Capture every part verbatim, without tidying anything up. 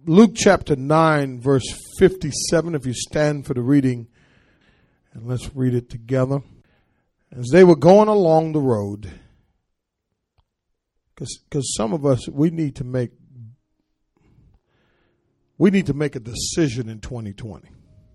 Luke chapter nine, verse fifty-seven, if you stand for the reading, and let's read it together. As they were going along the road, because some of us, we need to make, we need to make a decision in twenty twenty.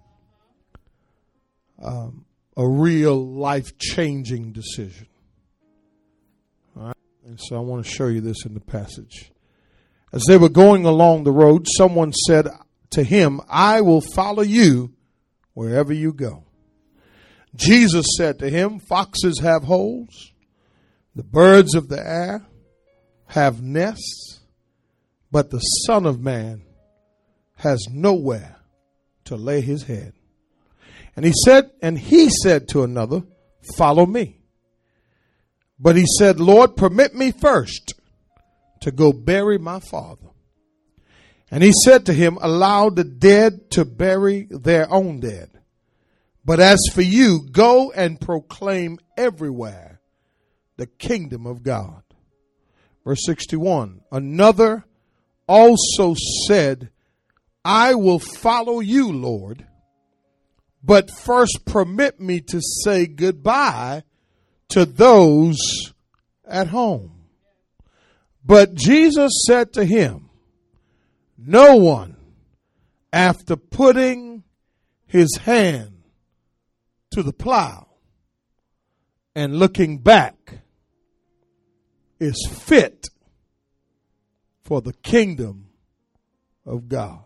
Um, a real life-changing decision. All right? And so I want to show you this in the passage. As they were going along the road, someone said to him, I will follow you wherever you go. Jesus said to him, foxes have holes, the birds of the air have nests, but the Son of Man has nowhere to lay his head. And he said, and he said to another, follow me. But he said, Lord, permit me first to go bury my father. And he said to him, allow the dead to bury their own dead. But as for you, go and proclaim everywhere the kingdom of God. Verse sixty-one, another also said, I will follow you, Lord, but first permit me to say goodbye to those at home. But Jesus said to him, no one, after putting his hand to the plow and looking back, is fit for the kingdom of God.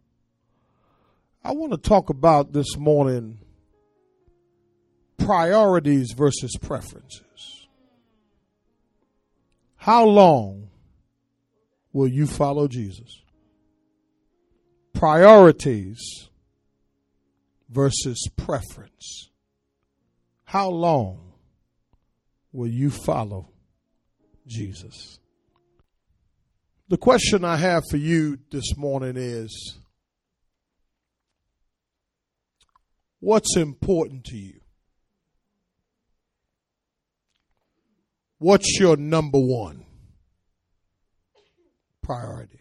I want to talk about this morning priorities versus preferences. How long will you follow Jesus? Priorities versus preference. How long will you follow Jesus? The question I have for you this morning is, what's important to you? What's your number one priority?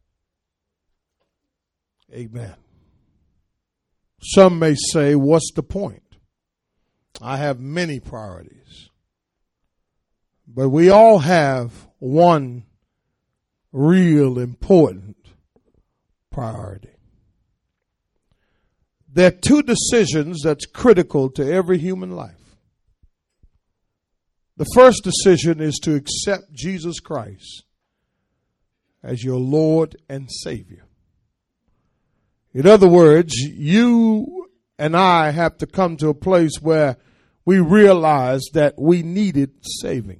Amen. Some may say, what's the point? I have many priorities. But we all have one real important priority. There are two decisions that's critical to every human life. The first decision is to accept Jesus Christ as your Lord and Savior. In other words, you and I have to come to a place where we realize that we needed saving,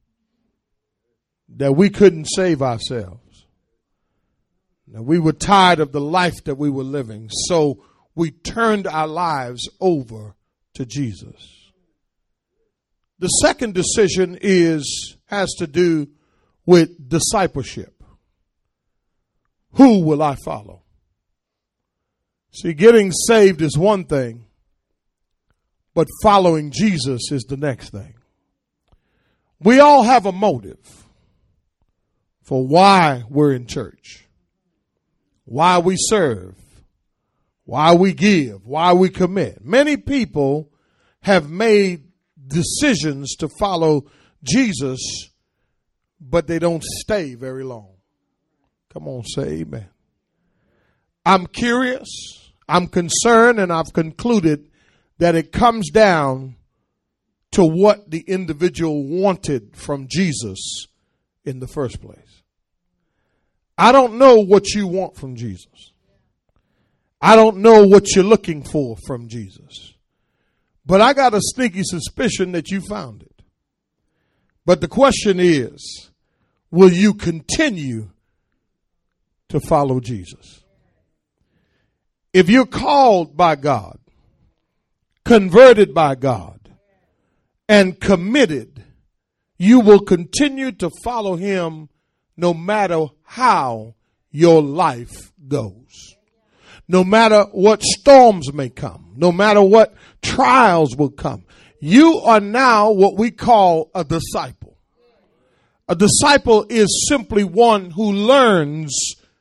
that we couldn't save ourselves, that we were tired of the life that we were living, so we turned our lives over to Jesus. The second decision is has to do with discipleship. Who will I follow? See, getting saved is one thing, but following Jesus is the next thing. We all have a motive for why we're in church, why we serve, why we give, why we commit. Many people have made decisions to follow Jesus, but they don't stay very long. Come on, say amen. I'm curious, I'm concerned, and I've concluded that it comes down to what the individual wanted from Jesus in the first place. I don't know what you want from Jesus. I don't know what you're looking for from Jesus. But I got a sneaky suspicion that you found it. But the question is, will you continue to follow Jesus? If you're called by God, converted by God, and committed, you will continue to follow him no matter how your life goes. No matter what storms may come, no matter what trials will come, you are now what we call a disciple. A disciple is simply one who learns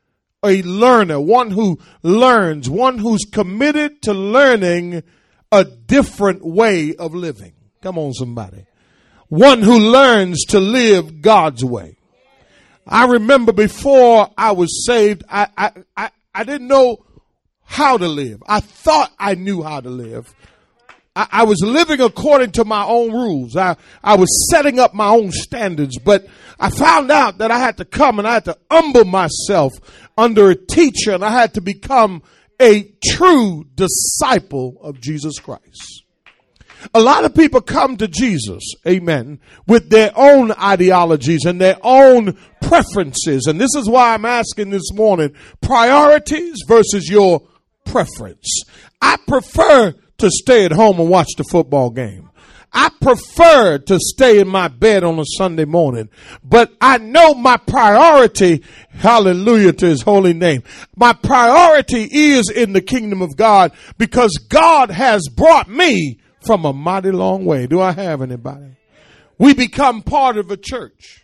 a learner, one who learns, one who's committed to learning a different way of living. Come on, somebody. One who learns to live God's way. I remember before I was saved, I, I, I, I didn't know how to live. I thought I knew how to live. I, I was living according to my own rules. I, I was setting up my own standards, but I found out that I had to come and I had to humble myself under a teacher, and I had to become a true disciple of Jesus Christ. A lot of people come to Jesus, amen, with their own ideologies and their own preferences. And this is why I'm asking this morning, priorities versus your preference. I prefer to stay at home and watch the football game. I prefer to stay in my bed on a Sunday morning, but I know my priority, hallelujah to his holy name. My priority is in the kingdom of God, because God has brought me from a mighty long way. Do I have anybody? We become part of a church.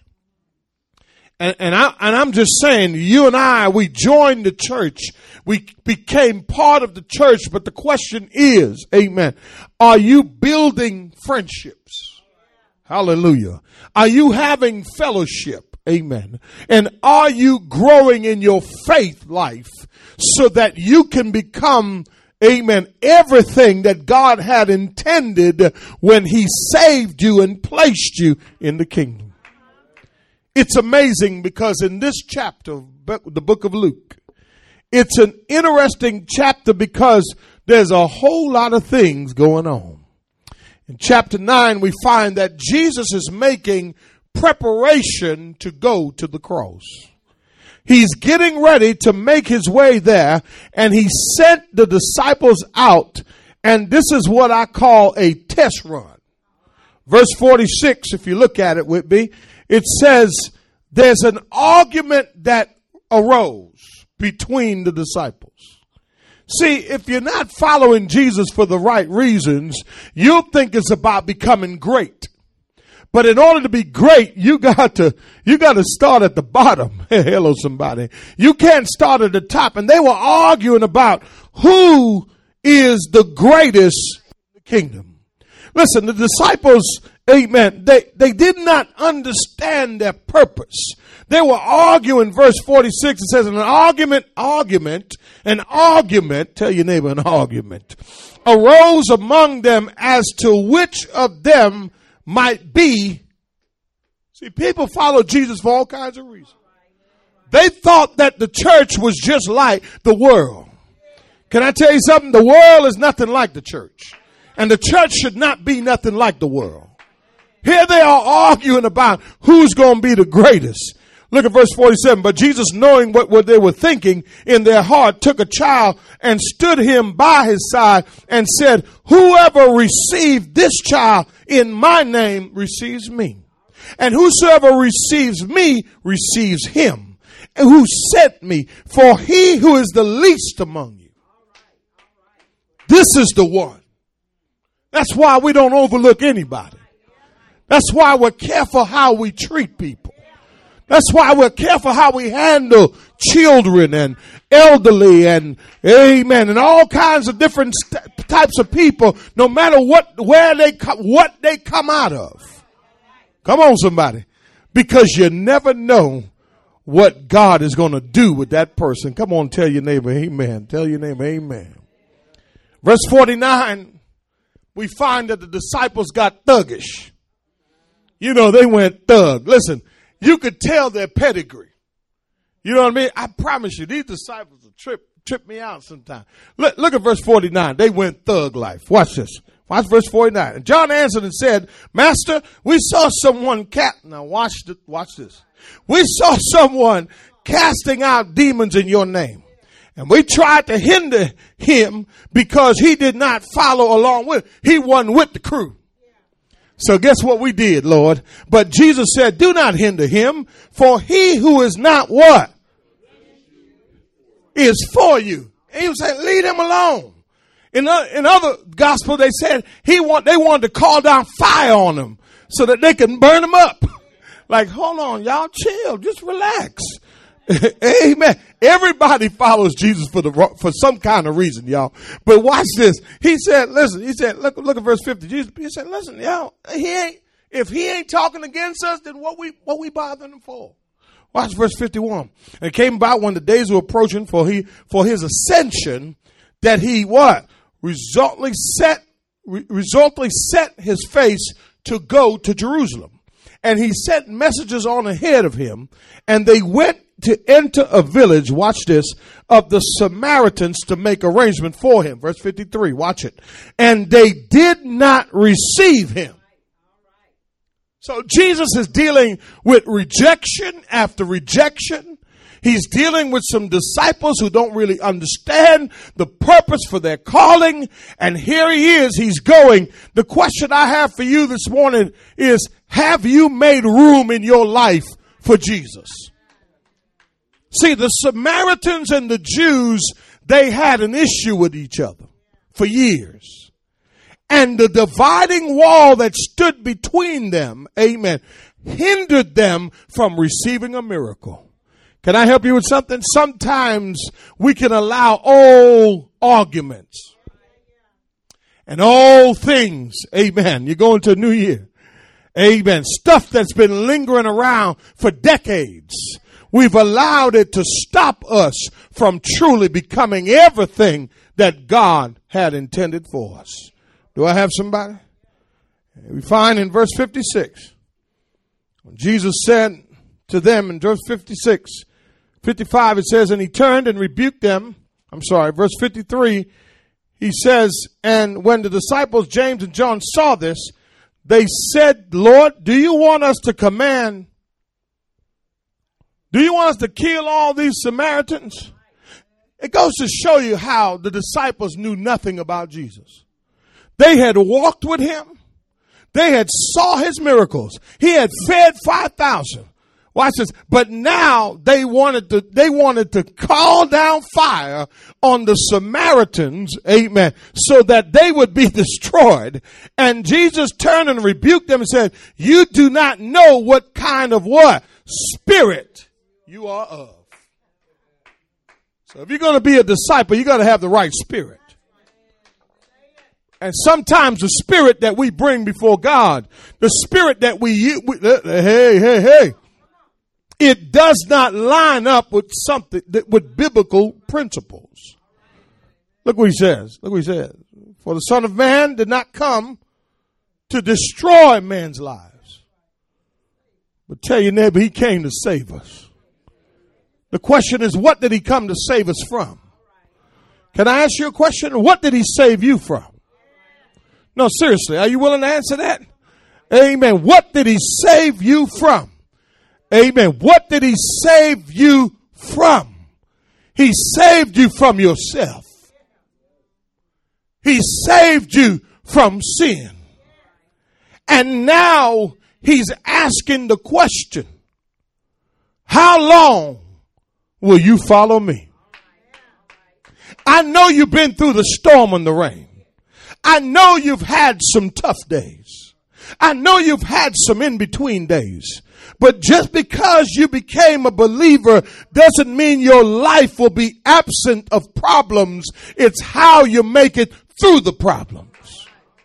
And, and, I, and I'm just saying, you and I, we joined the church. We became part of the church. But the question is, amen, are you building friendships? Hallelujah. Are you having fellowship? Amen. And are you growing in your faith life so that you can become, amen, everything that God had intended when he saved you and placed you in the kingdom? It's amazing because in this chapter, the book of Luke, it's an interesting chapter because there's a whole lot of things going on. In chapter nine, we find that Jesus is making preparation to go to the cross. He's getting ready to make his way there, and he sent the disciples out, and this is what I call a test run. Verse forty-six, if you look at it with me, it says there's an argument that arose between the disciples. See, if you're not following Jesus for the right reasons, you'll think it's about becoming great. But in order to be great, you got to, you got to start at the bottom. Hello, somebody. You can't start at the top. And they were arguing about who is the greatest in the kingdom. Listen, the disciples, amen, they, they did not understand their purpose. They were arguing, verse forty-six, it says, an argument, argument, an argument, tell your neighbor, an argument, arose among them as to which of them might be. See, people follow Jesus for all kinds of reasons. They thought that the church was just like the world. Can I tell you something? The world is nothing like the church. And the church should not be nothing like the world. Here they are arguing about who's going to be the greatest. Look at verse forty-seven. But Jesus, knowing what, what they were thinking in their heart, took a child and stood him by his side and said, whoever received this child in my name receives me. And whosoever receives me receives him who sent me. For he who is the least among you, this is the one. That's why we don't overlook anybody. That's why we're careful how we treat people. That's why we're careful how we handle children and elderly and amen and all kinds of different st- types of people, no matter what, where they come, what they come out of. Come on, somebody, because you never know what God is going to do with that person. Come on, tell your neighbor, amen. Tell your neighbor, amen. Verse forty-nine, we find that the disciples got thuggish. You know, they went thug. Listen, you could tell their pedigree. You know what I mean? I promise you, these disciples will trip, trip me out sometime. Look, look at verse forty-nine. They went thug life. Watch this. Watch verse forty-nine. And John answered and said, Master, we saw someone cat. Now watch, the, watch this. We saw someone casting out demons in your name. And we tried to hinder him because he did not follow along with it. He wasn't with the crew. So guess what we did, Lord? But Jesus said, do not hinder him, for he who is not what? Is for you. And he was saying, leave him alone. In, uh, in other gospel, they said he want, they wanted to call down fire on him so that they can burn him up. Like, hold on, y'all chill, just relax. Amen. Everybody follows Jesus for the for some kind of reason, y'all. But watch this. He said, listen, he said, look, look at verse fifty. Jesus, he said, listen, y'all, he ain't, if he ain't talking against us, then what we, what we bothering him for? Watch verse fifty-one. And it came about when the days were approaching for he, for his ascension that he what? Resultly set, re, resultly set his face to go to Jerusalem. And he sent messengers on ahead of him, and they went to enter a village, watch this, of the Samaritans to make arrangement for him. Verse fifty-three, watch it. And they did not receive him. So Jesus is dealing with rejection after rejection. He's dealing with some disciples who don't really understand the purpose for their calling. And here he is, he's going. The question I have for you this morning is, have you made room in your life for Jesus? See, the Samaritans and the Jews, they had an issue with each other for years. And the dividing wall that stood between them, amen, hindered them from receiving a miracle. Can I help you with something? Sometimes we can allow old arguments and old things, amen. You're going to a new year, amen. Stuff that's been lingering around for decades. We've allowed it to stop us from truly becoming everything that God had intended for us. Do I have somebody? We find in verse fifty-six, when Jesus said to them in verse fifty-six, fifty-five, it says, and he turned and rebuked them. I'm sorry, verse fifty-three, he says, and when the disciples James and John saw this, they said, Lord, do you want us to command Do you want us to kill all these Samaritans? It goes to show you how the disciples knew nothing about Jesus. They had walked with him. They had saw his miracles. He had fed five thousand. Watch this. But now they wanted to, they wanted to call down fire on the Samaritans, amen, so that they would be destroyed. And Jesus turned and rebuked them and said, you do not know what kind of what? Spirit you are of. So if you're going to be a disciple, you got to have the right spirit. And sometimes the spirit that we bring before God, the spirit that we use, hey, hey, hey, it does not line up with something that, with biblical principles. Look what he says. Look what he says. For the Son of Man did not come to destroy men's lives, but tell your neighbor, he came to save us. The question is, what did he come to save us from? Can I ask you a question? What did he save you from? No, seriously, are you willing to answer that? Amen. What did he save you from? Amen. What did he save you from? He saved you from yourself. He saved you from sin. And now he's asking the question, how long will you follow me? I know you've been through the storm and the rain. I know you've had some tough days. I know you've had some in-between days. But just because you became a believer doesn't mean your life will be absent of problems. It's how you make it through the problems.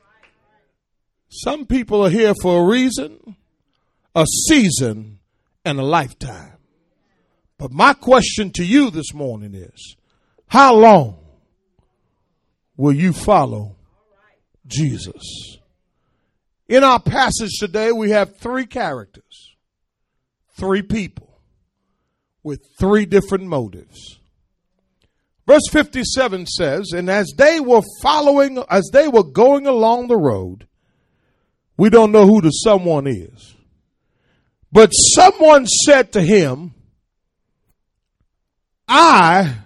Some people are here for a reason, a season, and a lifetime. But my question to you this morning is, how long will you follow Jesus? In our passage today, we have three characters, three people with three different motives. Verse fifty-seven says, and as they were following, as they were going along the road, we don't know who the someone is, but someone said to him, I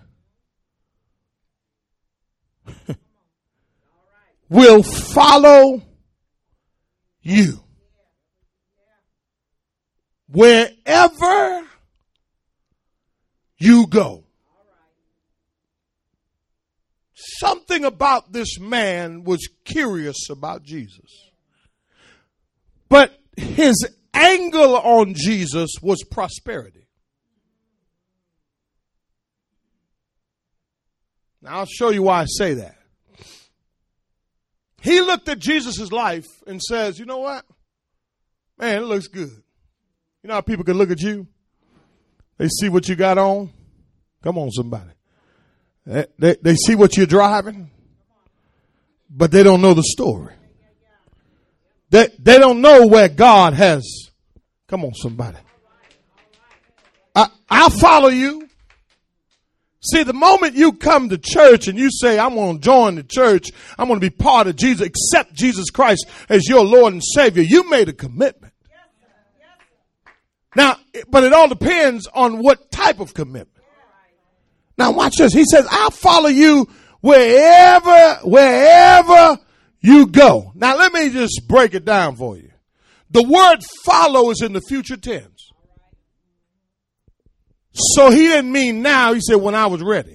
will follow you wherever you go. Something about this man was curious about Jesus. But his angle on Jesus was prosperity. Now, I'll show you why I say that. He looked at Jesus' life and says, you know what? Man, it looks good. You know how people can look at you? They see what you got on. Come on, somebody. They, they, they see what you're driving, but they don't know the story. They, they don't know where God has. Come on, somebody. I, I'll follow you. See, the moment you come to church and you say, I'm going to join the church, I'm going to be part of Jesus, accept Jesus Christ as your Lord and Savior, you made a commitment. Now, but it all depends on what type of commitment. Now, watch this. He says, I'll follow you wherever, wherever you go. Now, let me just break it down for you. The word follow is in the future tense. So he didn't mean now. He said when I was ready.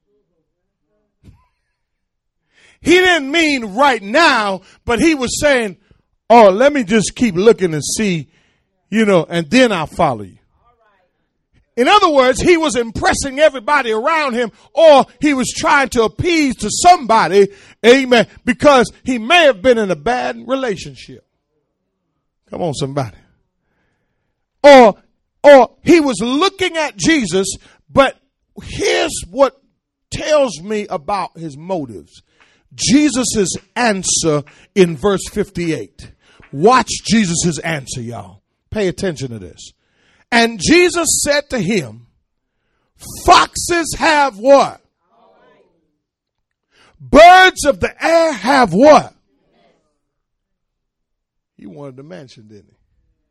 He didn't mean right now, but he was saying, oh, let me just keep looking and see, you know, and then I'll follow you. In other words, he was impressing everybody around him, or he was trying to appease to somebody, amen, because he may have been in a bad relationship. Come on, somebody. Or Or he was looking at Jesus, but here's what tells me about his motives. Jesus' answer in verse fifty-eight. Watch Jesus' answer, y'all. Pay attention to this. And Jesus said to him, foxes have what? Birds of the air have what? He wanted to mention, didn't he?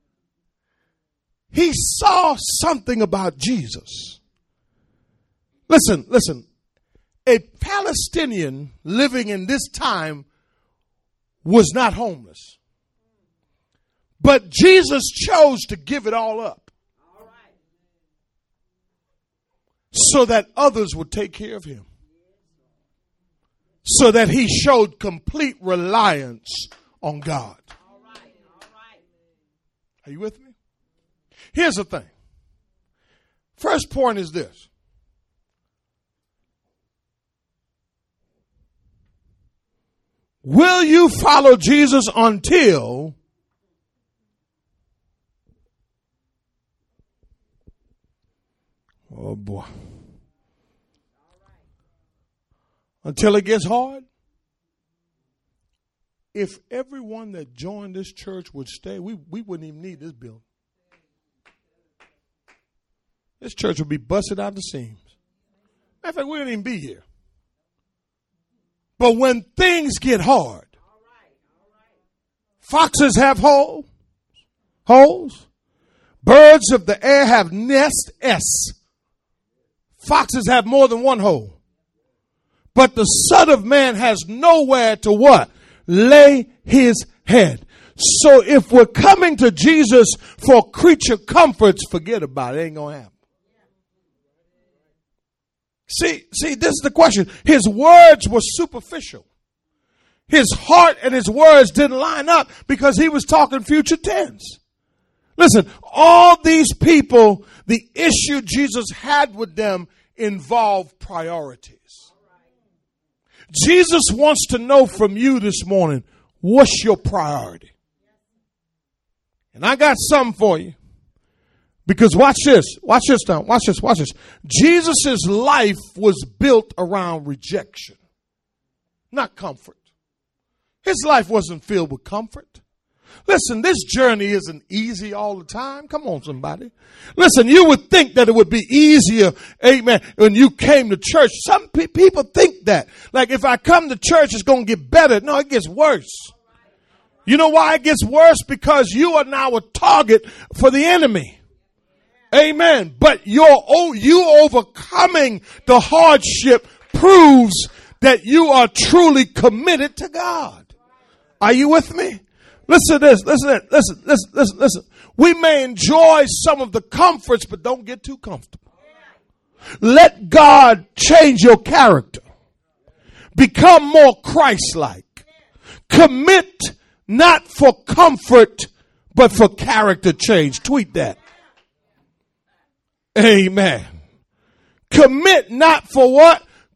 He saw something about Jesus. Listen, listen. A Palestinian living in this time was not homeless. But Jesus chose to give it all up. So that others would take care of him. So that he showed complete reliance on God. Are you with me? Here's the thing. First point is this. Will you follow Jesus until oh boy. Until it gets hard? If everyone that joined this church would stay, we, we wouldn't even need this building. This church would be busted out the seams. Matter of fact, we wouldn't even be here. But when things get hard, foxes have holes, holes. Birds of the air have nests, S. Foxes have more than one hole. But the Son of Man has nowhere to what? Lay his head. So if we're coming to Jesus for creature comforts, forget about it. It ain't going to happen. See, see, this is the question. His words were superficial. His heart and his words didn't line up because he was talking future tense. Listen, all these people, the issue Jesus had with them involved priorities. Jesus wants to know from you this morning, what's your priority? And I got something for you. Because watch this, watch this now, watch this, watch this. Jesus' life was built around rejection, not comfort. His life wasn't filled with comfort. Listen, this journey isn't easy all the time. Come on, somebody. Listen, you would think that it would be easier, amen, when you came to church. Some pe- people think that. Like, if I come to church, it's going to get better. No, it gets worse. You know why it gets worse? Because you are now a target for the enemy. Amen. But your oh, you overcoming the hardship proves that you are truly committed to God. Are you with me? Listen to this. Listen to this. Listen, listen, listen, listen. We may enjoy some of the comforts, but don't get too comfortable. Let God change your character. Become more Christ-like. Commit not for comfort, but for character change. Tweet that. Amen. Commit not for what?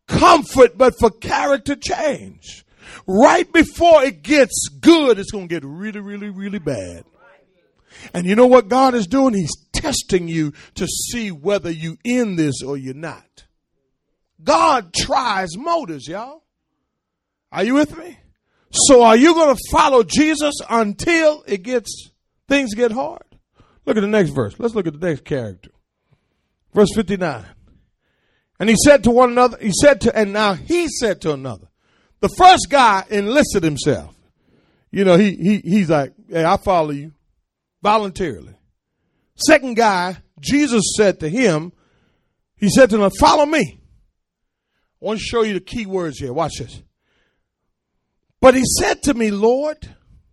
comfort, but for character change. Right before it gets good, it's going to get really, really, really bad. And you know what God is doing? He's testing you to see whether you in this or you're not. God tries motives, y'all. Are you with me? So are you going to follow Jesus until it gets, things get hard? Look at the next verse. Let's look at the next character. Verse fifty-nine. And he said to one another, he said to, and now he said to another. The first guy enlisted himself. You know, he, he, he's like, hey, I follow you voluntarily. Second guy, Jesus said to him, he said to him, follow me. I want to show you the key words here. Watch this. But he said to me, Lord,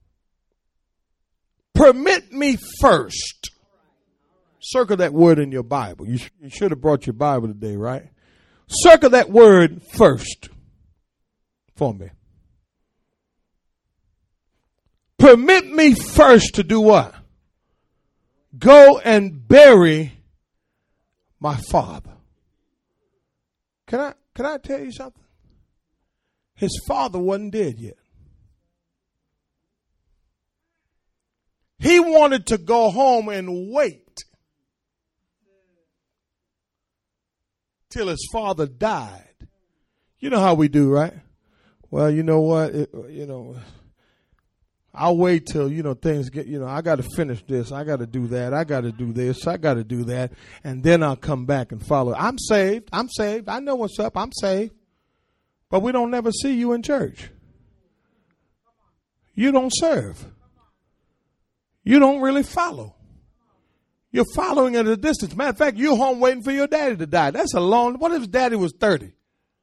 permit me first. Circle that word in your Bible. You, sh- you should have brought your Bible today, right? Circle that word first for me. Permit me first to do what? Go and bury my father. Can I, can I tell you something? His father wasn't dead yet. He wanted to go home and wait till his father died. You know how we do, right? Well, you know what? It, you know, I'll wait till, you know, things get, you know, I got to finish this. I got to do that. I got to do this. I got to do that. And then I'll come back and follow. I'm saved. I'm saved. I know what's up. I'm saved. But we don't never see you in church. You don't serve. You don't really follow. You're following at a distance. Matter of fact, you're home waiting for your daddy to die. That's a long, what if his daddy was thirty?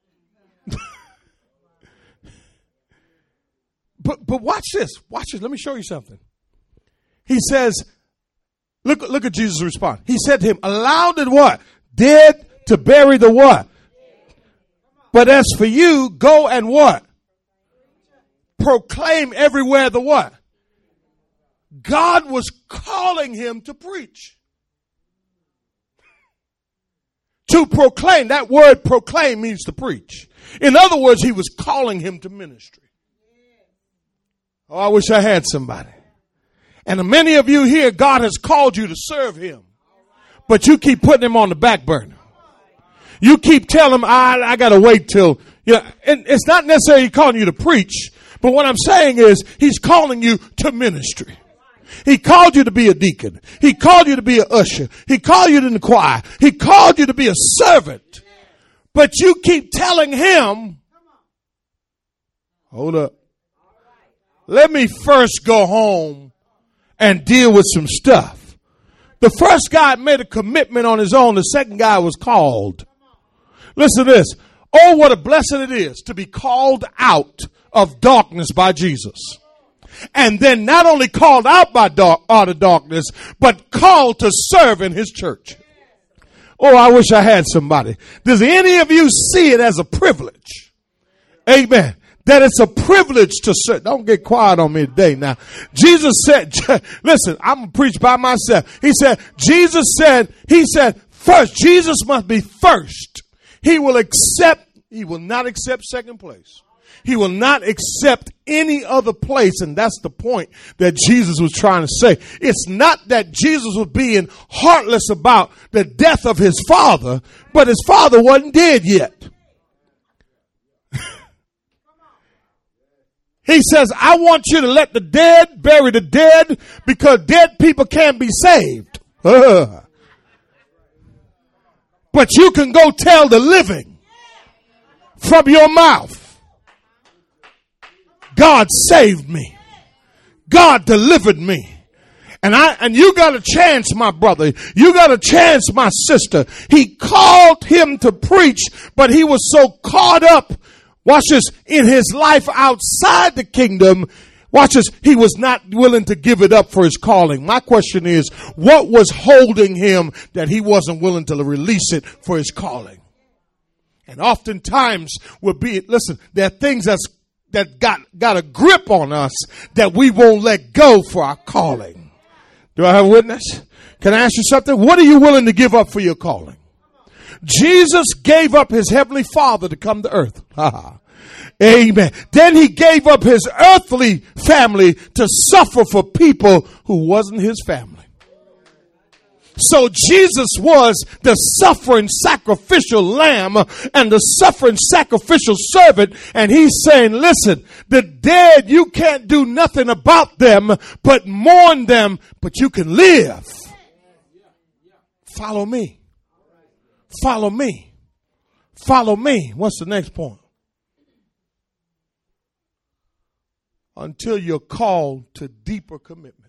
but but watch this. Watch this. Let me show you something. He says, look, look at Jesus' response. He said to him, allow the what? Dead to bury the what? But as for you, go and what? Proclaim everywhere the what? God was calling him to preach. To proclaim. That word proclaim means to preach. In other words, he was calling him to ministry. Oh, I wish I had somebody. And many of you here, God has called you to serve him. But you keep putting him on the back burner. You keep telling him, I, I got to wait till, you know, and it's not necessarily calling you to preach. But what I'm saying is he's calling you to ministry. He called you to be a deacon. He called you to be an usher. He called you to the choir. He called you to be a servant. But you keep telling him, hold up. Let me first go home and deal with some stuff. The first guy made a commitment on his own. The second guy was called. Listen to this. Oh, what a blessing it is to be called out of darkness by Jesus. And then not only called out by dark, out of darkness, but called to serve in his church. Oh, I wish I had somebody. Does any of you see it as a privilege? Amen. That it's a privilege to serve. Don't get quiet on me today. Now, Jesus said, listen, I'm going to preach by myself. He said, Jesus said, he said, first, Jesus must be first. He will accept, he will not accept second place. He will not accept any other place. And that's the point that Jesus was trying to say. It's not that Jesus was being heartless about the death of his father, but his father wasn't dead yet. He says, I want you to let the dead bury the dead because dead people can't be saved. Uh. But you can go tell the living from your mouth. God saved me. God delivered me. And I, and you got a chance, my brother. You got a chance, my sister. He called him to preach, but he was so caught up, watch this, in his life outside the kingdom. Watch this. He was not willing to give it up for his calling. My question is, what was holding him that he wasn't willing to release it for his calling? And oftentimes we'll be, listen, there are things that's that got, got a grip on us that we won't let go for our calling. Do I have a witness? Can I ask you something? What are you willing to give up for your calling? Jesus gave up his heavenly Father to come to earth. Amen. Then he gave up his earthly family to suffer for people who wasn't his family. So Jesus was the suffering sacrificial lamb and the suffering sacrificial servant. And he's saying, listen, the dead, you can't do nothing about them but mourn them, but you can live. Follow me. Follow me. Follow me. What's the next point? Until you're called to deeper commitment.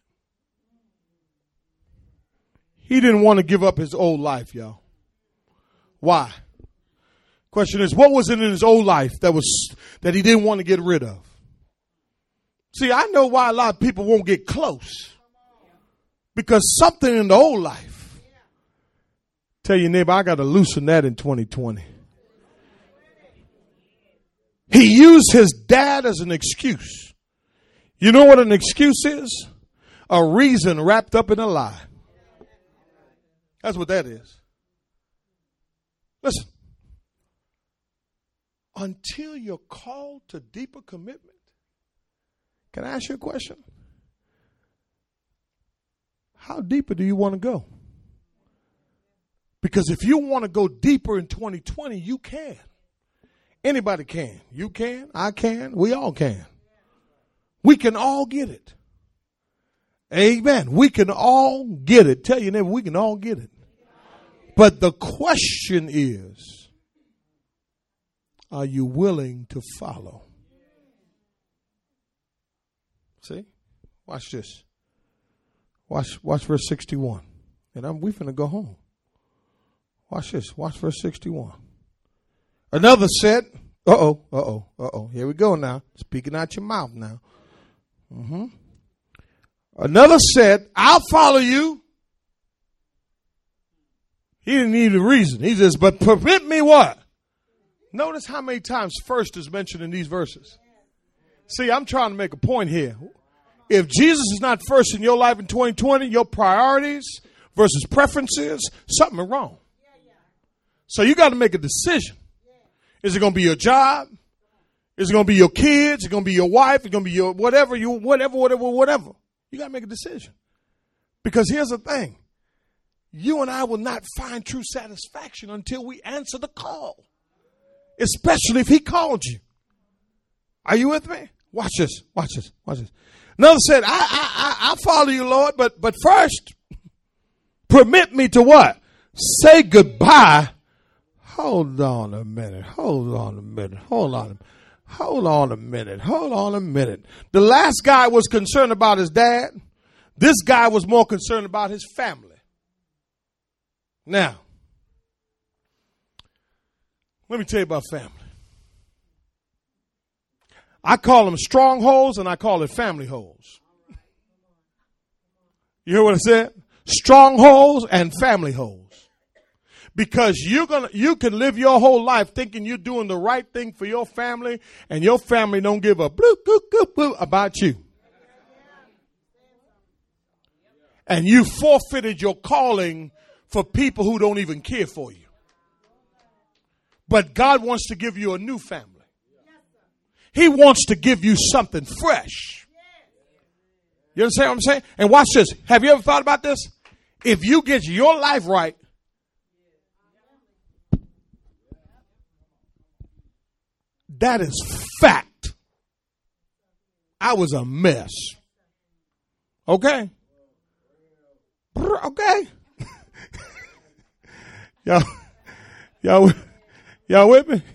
He didn't want to give up his old life, y'all. Why? Question is, what was it in his old life that was that he didn't want to get rid of? See, I know why a lot of people won't get close. Because something in the old life. Tell your neighbor, I got to loosen that in twenty twenty. He used his dad as an excuse. You know what an excuse is? A reason wrapped up in a lie. That's what that is. Listen. Until you're called to deeper commitment. Can I ask you a question? How deeper do you want to go? Because if you want to go deeper in twenty twenty, you can. Anybody can. You can. I can. We all can. We can all get it. Amen. We can all get it. Tell your neighbor, we can all get it. But the question is, are you willing to follow? See? Watch this. Watch watch verse sixty-one. And I'm we finna go home. Watch this. Watch verse sixty-one. Another said, uh-oh, uh-oh, uh-oh. Here we go now. Speaking out your mouth now. Mm-hmm. Another said, I'll follow you. He didn't need a reason. He says, but permit me what? Notice how many times first is mentioned in these verses. See, I'm trying to make a point here. If Jesus is not first in your life in twenty twenty, your priorities versus preferences, something is wrong. So you got to make a decision. Is it going to be your job? Is it going to be your kids? Is it going to be your wife? Is it going to be your whatever, you whatever, whatever, whatever. You got to make a decision. Because here's the thing. You and I will not find true satisfaction until we answer the call. Especially if he called you. Are you with me? Watch this. Watch this. Watch this. Another said, I, I, I, I'll follow you, Lord, but, but first, permit me to what? Say goodbye. Hold on a minute. Hold on a minute. Hold on. Hold on a minute. Hold on a minute. The last guy was concerned about his dad. This guy was more concerned about his family. Now, let me tell you about family. I call them strongholds and I call it family holes. You hear what I said? Strongholds and family holes. Because you're gonna, you can live your whole life thinking you're doing the right thing for your family, and your family don't give a bloop, bloop, bloop, bloop about you. And you forfeited your calling for people who don't even care for you. But God wants to give you a new family. He wants to give you something fresh. You understand what I'm saying? And watch this. Have you ever thought about this? If you get your life right, that is fact. I was a mess. Okay? Okay? y'all, y'all, y'all with me?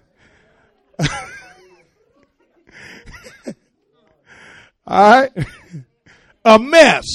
All right? A mess.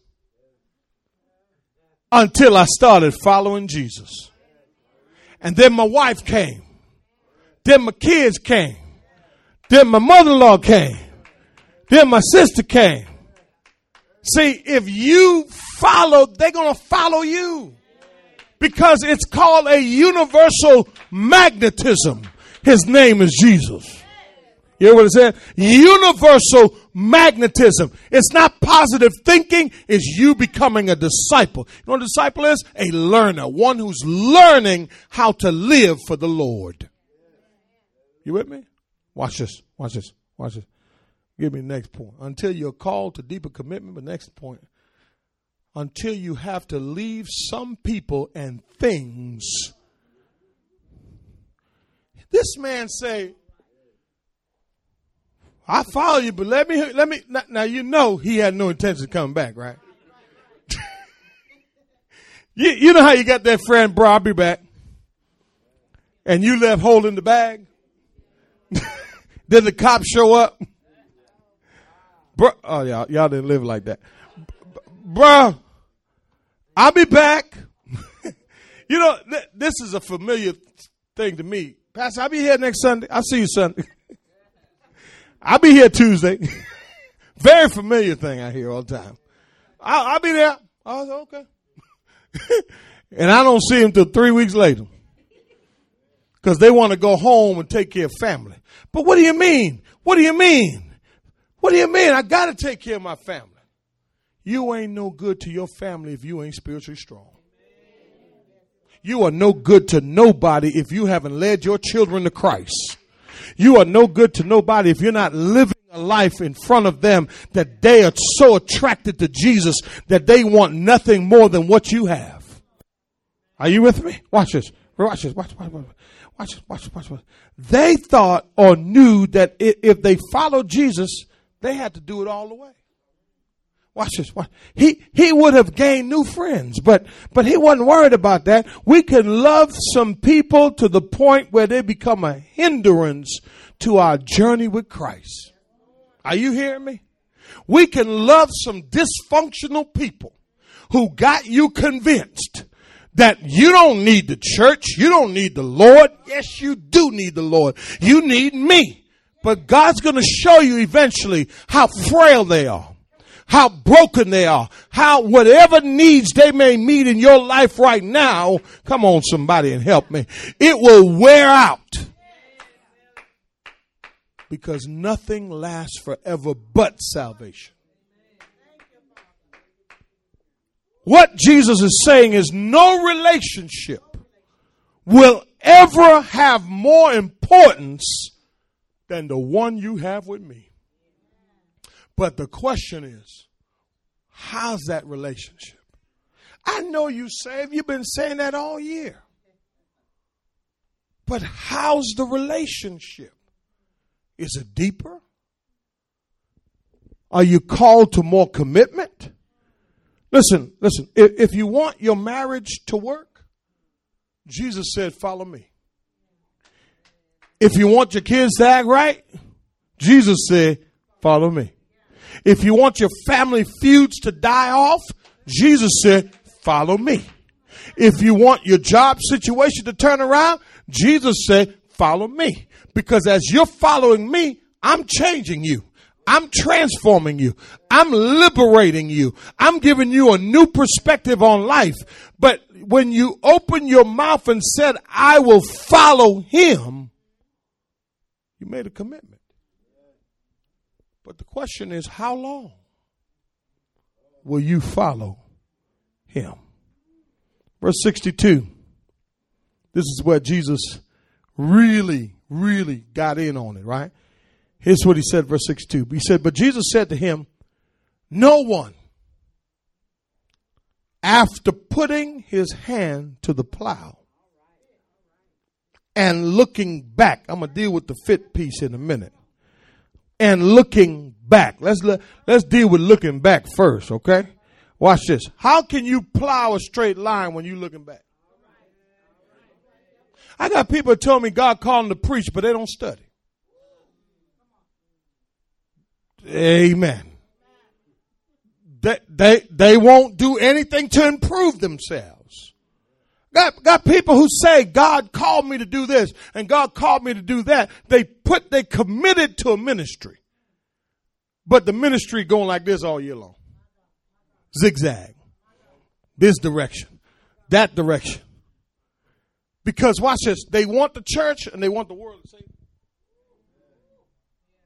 Until I started following Jesus. And then my wife came. Then my kids came. Then my mother-in-law came. Then my sister came. See, if you follow, they're going to follow you. Because it's called a universal magnetism. His name is Jesus. You hear what it said? Universal magnetism. It's not positive thinking. It's you becoming a disciple. You know what a disciple is? A learner. One who's learning how to live for the Lord. You with me? Watch this. Watch this. Watch this. Give me the next point. Until you're called to deeper commitment, the next point. Until you have to leave some people and things. This man say, I follow you, but let me, let me, now you know he had no intention of coming back, right? you, you know how you got that friend, bro, I'll be back. And you left holding the bag. Then the cops show up. Bro, oh, y'all, y'all didn't live like that. Bro, I'll be back. You know, th- this is a familiar thing to me. Pastor, I'll be here next Sunday. I'll see you Sunday. I'll be here Tuesday. Very familiar thing I hear all the time. I'll, I'll be there. I was okay. And I don't see him till three weeks later. Because they want to go home and take care of family. But what do you mean? What do you mean? What do you mean? I got to take care of my family. You ain't no good to your family if you ain't spiritually strong. You are no good to nobody if you haven't led your children to Christ. You are no good to nobody if you're not living a life in front of them that they are so attracted to Jesus that they want nothing more than what you have. Are you with me? Watch this. Watch this. Watch, watch, watch, watch, this. Watch, watch, watch. They thought or knew that if they followed Jesus, they had to do it all the way. Watch this. Watch. He, he would have gained new friends, but, but he wasn't worried about that. We can love some people to the point where they become a hindrance to our journey with Christ. Are you hearing me? We can love some dysfunctional people who got you convinced that you don't need the church. You don't need the Lord. Yes, you do need the Lord. You need me. But God's going to show you eventually how frail they are. How broken they are, how whatever needs they may meet in your life right now, come on somebody and help me, it will wear out. Because nothing lasts forever but salvation. What Jesus is saying is no relationship will ever have more importance than the one you have with me. But the question is, how's that relationship? I know you saved. You've been saying that all year. But how's the relationship? Is it deeper? Are you called to more commitment? Listen, listen. If, if you want your marriage to work, Jesus said, follow me. If you want your kids to act right, Jesus said, follow me. If you want your family feuds to die off, Jesus said, follow me. If you want your job situation to turn around, Jesus said, follow me. Because as you're following me, I'm changing you. I'm transforming you. I'm liberating you. I'm giving you a new perspective on life. But when you open your mouth and said, I will follow him, you made a commitment. But the question is, how long will you follow him? Verse sixty-two. This is where Jesus really, really got in on it, right? Here's what he said, verse sixty-two. He said, but Jesus said to him, no one, after putting his hand to the plow and looking back, I'm going to deal with the fit piece in a minute. And looking back. Let's let's deal with looking back first, okay? Watch this. How can you plow a straight line when you're looking back? I got people that tell me God called them to preach, but they don't study. Amen. They, they, they won't do anything to improve themselves. Got, got people who say, God called me to do this and God called me to do that. They put, they committed to a ministry. But the ministry going like this all year long. Zigzag. This direction. That direction. Because watch this. They want the church and they want the world to say.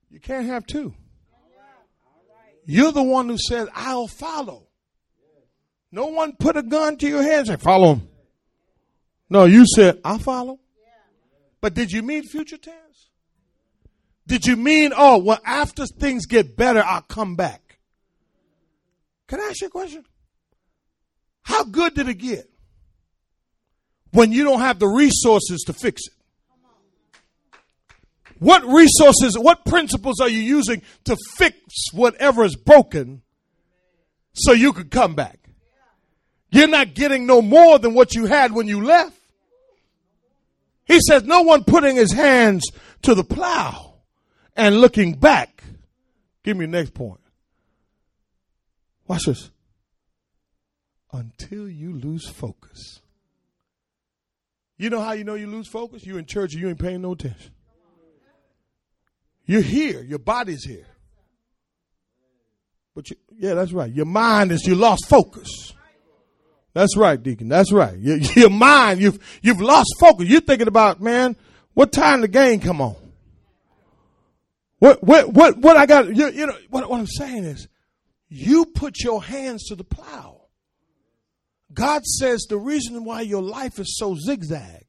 You can't have two. You're the one who said, I'll follow. No one put a gun to your head and said, follow him. No, you said, I'll follow. But did you mean future tense? Did you mean, oh, well, after things get better, I'll come back? Can I ask you a question? How good did it get when you don't have the resources to fix it? What resources, what principles are you using to fix whatever is broken so you could come back? You're not getting no more than what you had when you left. He says, no one putting his hands to the plow and looking back. Give me the next point. Watch this. Until you lose focus. You know how you know you lose focus? You're in church and you ain't paying no attention. You're here. Your body's here. But you, yeah, that's right. Your mind is, you lost focus. That's right, Deacon. That's right. Your, your mind, you've, you've lost focus. You're thinking about, man, what time the game come on? What, what, what, what I got, you, you know, what, what I'm saying is, you put your hands to the plow. God says the reason why your life is so zigzag,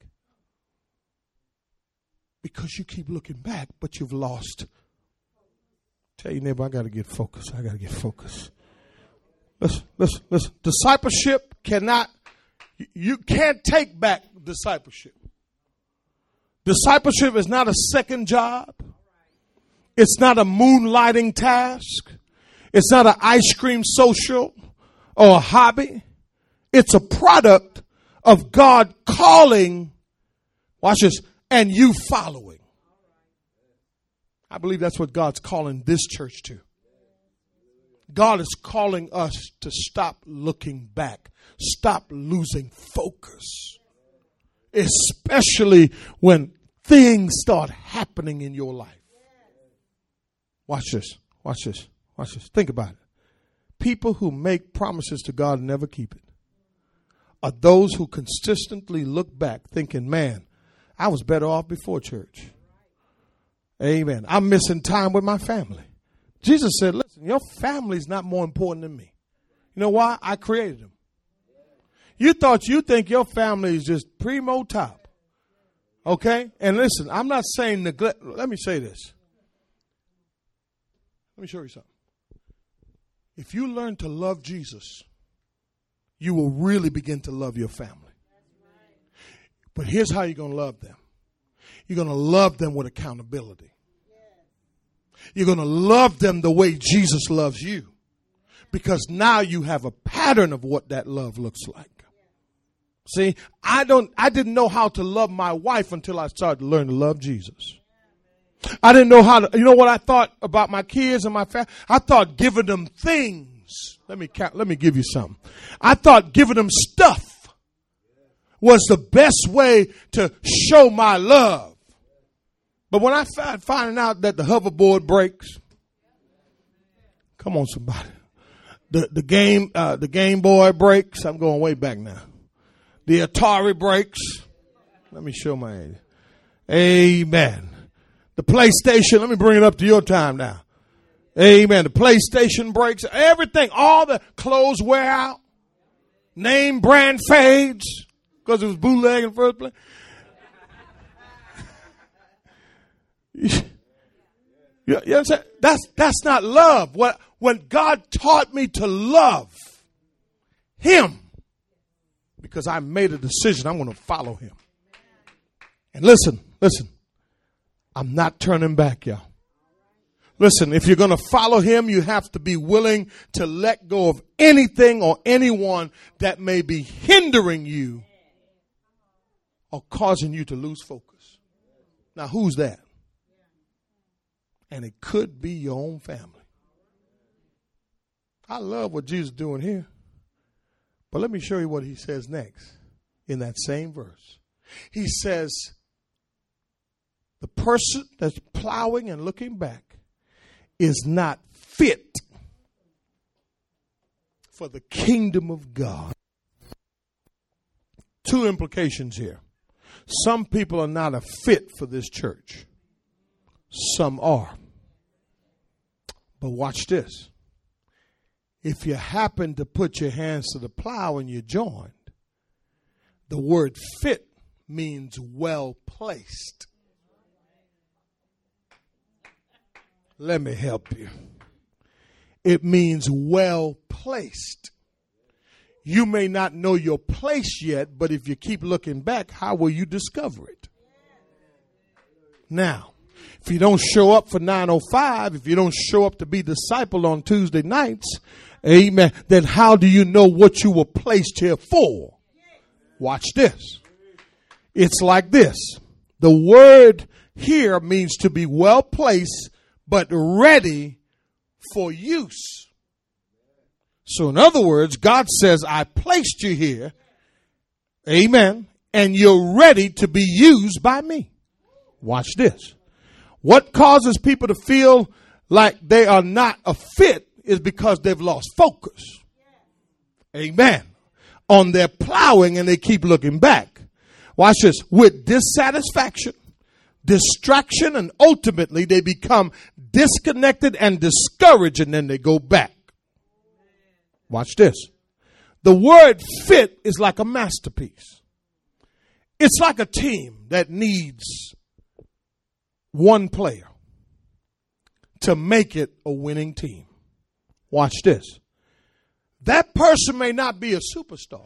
because you keep looking back, but you've lost. Tell your neighbor, I got to get focused. I got to get focused. Listen, listen, listen. Discipleship cannot, you can't take back discipleship. Discipleship is not a second job. It's not a moonlighting task. It's not an ice cream social or a hobby. It's a product of God calling, watch this, and you following. I believe that's what God's calling this church to. God is calling us to stop looking back, stop losing focus, especially when things start happening in your life. Watch this, watch this, watch this. Think about it. People who make promises to God and never keep it are those who consistently look back thinking, man, I was better off before church. Amen. I'm missing time with my family. Jesus said, listen, your family's not more important than me. You know why? I created them. You thought you think your family is just primo top. Okay? And listen, I'm not saying neglect. Let me say this. Let me show you something. If you learn to love Jesus, you will really begin to love your family. But here's how you're going to love them. You're going to love them with accountability. You're going to love them the way Jesus loves you. Because now you have a pattern of what that love looks like. See, I don't, I didn't know how to love my wife until I started to learn to love Jesus. I didn't know how to, you know what I thought about my kids and my family? I thought giving them things. Let me count, let me give you something. I thought giving them stuff was the best way to show my love. But when I started finding out that the hoverboard breaks, come on somebody, the the game uh, the Game Boy breaks. I'm going way back now. The Atari breaks. Let me show my age. Amen. The PlayStation. Let me bring it up to your time now. Amen. The PlayStation breaks. Everything. All the clothes wear out. Name brand fades because it was bootleg in the first place. You, you know what I'm saying? That's, that's not love. What, when God taught me to love him, because I made a decision, I'm going to follow him. And listen, listen, I'm not turning back, y'all. Listen, if you're going to follow him, you have to be willing to let go of anything or anyone that may be hindering you or causing you to lose focus. Now, who's that? And it could be your own family. I love what Jesus is doing here. But let me show you what he says next in that same verse. He says, the person that's plowing and looking back is not fit for the kingdom of God. Two implications here. Some people are not a fit for this church. Some are. But watch this. If you happen to put your hands to the plow and you joined, the word fit means well placed. Let me help you. It means well placed. You may not know your place yet, but if you keep looking back, how will you discover it? Now, if you don't show up for nine oh five, if you don't show up to be discipled on Tuesday nights, amen, then how do you know what you were placed here for? Watch this. It's like this. The word here means to be well placed, but ready for use. So in other words, God says, I placed you here, amen, and you're ready to be used by me. Watch this. What causes people to feel like they are not a fit is because they've lost focus. Amen. On their plowing, and they keep looking back. Watch this. With dissatisfaction, distraction, and ultimately they become disconnected and discouraged, and then they go back. Watch this. The word fit is like a masterpiece. It's like a team that needs one player to make it a winning team. Watch this. That person may not be a superstar.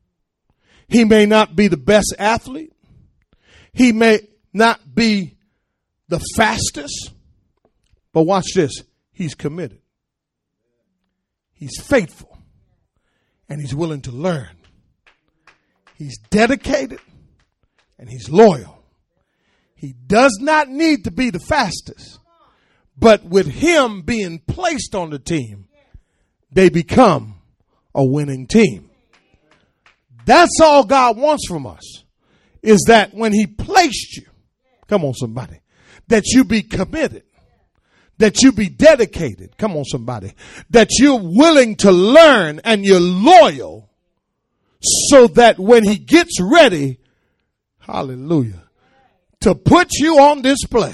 He may not be the best athlete. He may not be the fastest. But watch this. He's committed. He's faithful. And he's willing to learn. He's dedicated. And he's loyal. He does not need to be the fastest. But with him being placed on the team, they become a winning team. That's all God wants from us, is that when he placed you, come on somebody, that you be committed, that you be dedicated, come on somebody, that you're willing to learn and you're loyal, so that when he gets ready, hallelujah, to put you on display,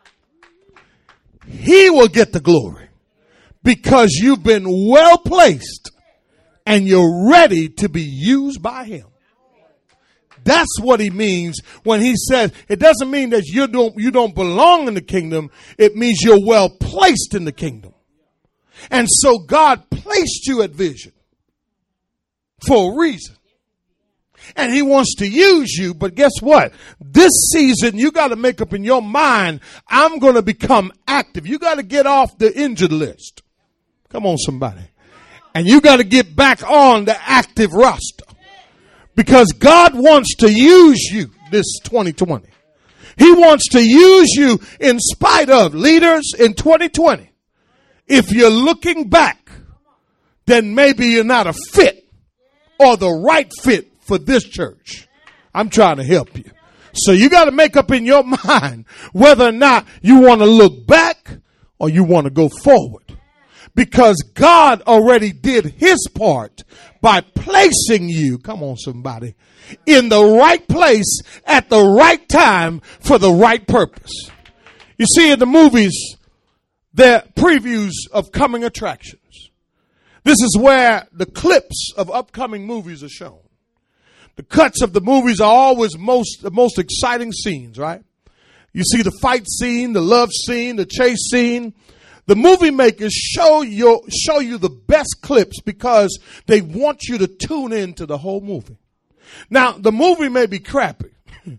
he will get the glory because you've been well placed and you're ready to be used by him. That's what he means when he says, it doesn't mean that you don't, you don't belong in the kingdom. It means you're well placed in the kingdom. And so God placed you at Vision for a reason. And he wants to use you. But guess what? This season, you got to make up in your mind, I'm going to become active. You got to get off the injured list. Come on, somebody. And you got to get back on the active roster. Because God wants to use you this twenty twenty. He wants to use you in spite of leaders in twenty twenty. If you're looking back, then maybe you're not a fit or the right fit for this church. I'm trying to help you. So you got to make up in your mind whether or not you want to look back or you want to go forward. Because God already did his part by placing you, come on somebody, in the right place at the right time for the right purpose. You see, in the movies, there are previews of coming attractions. This is where the clips of upcoming movies are shown. The cuts of the movies are always most the most exciting scenes, right? You see the fight scene, the love scene, the chase scene. The movie makers show you, show you the best clips because they want you to tune into the whole movie. Now, the movie may be crappy.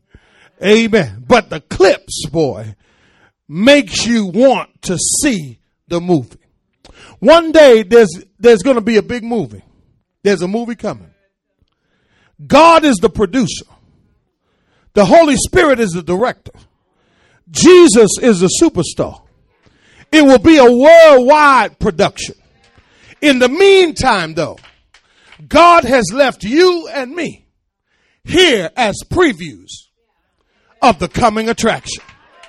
Amen. But the clips, boy, makes you want to see the movie. One day, there's, there's going to be a big movie. There's a movie coming. God is the producer. The Holy Spirit is the director. Jesus is the superstar. It will be a worldwide production. In the meantime, though, God has left you and me here as previews of the coming attraction.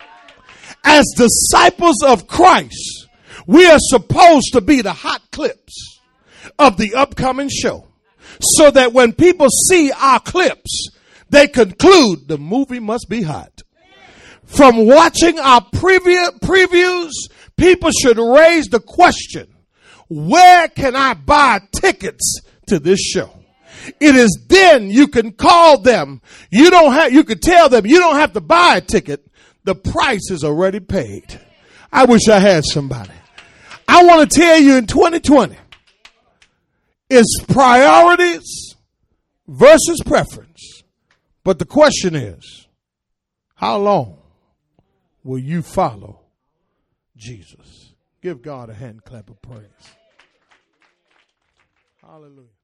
As disciples of Christ, we are supposed to be the hot clips of the upcoming show, so that when people see our clips, they conclude the movie must be hot. From watching our preview, previews, people should raise the question, where can I buy tickets to this show? It is then you can call them. You don't have, you could tell them you don't have to buy a ticket. The price is already paid. I wish I had somebody. I want to tell you in twenty twenty, it's priorities versus preference. But the question is, how long will you follow Jesus? Give God a hand clap of praise. Hallelujah.